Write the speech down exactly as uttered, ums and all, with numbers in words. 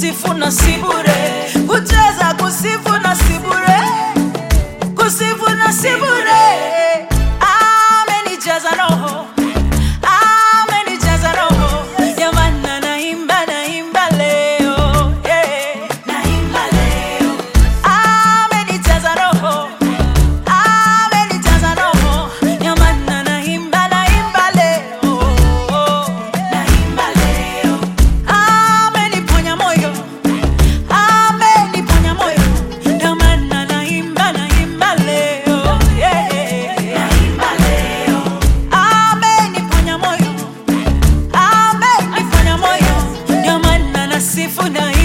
kusifu na sibure, kucheza kusifu na sibure, kusifu na sibure. Amenijaza roho, amenijaza roho, jamani naimba naimba leo, yeah. Naimba leo. Amenijaza roho, amenijaza roho, jamani naimba naimba leo, naimba leo. Ameniponya moyo, ameniponya moyo, jamani naimba naimba leo, yeah. Naimba leo. Ameniponya moyo, ameniponya moyo, jamani nasifu na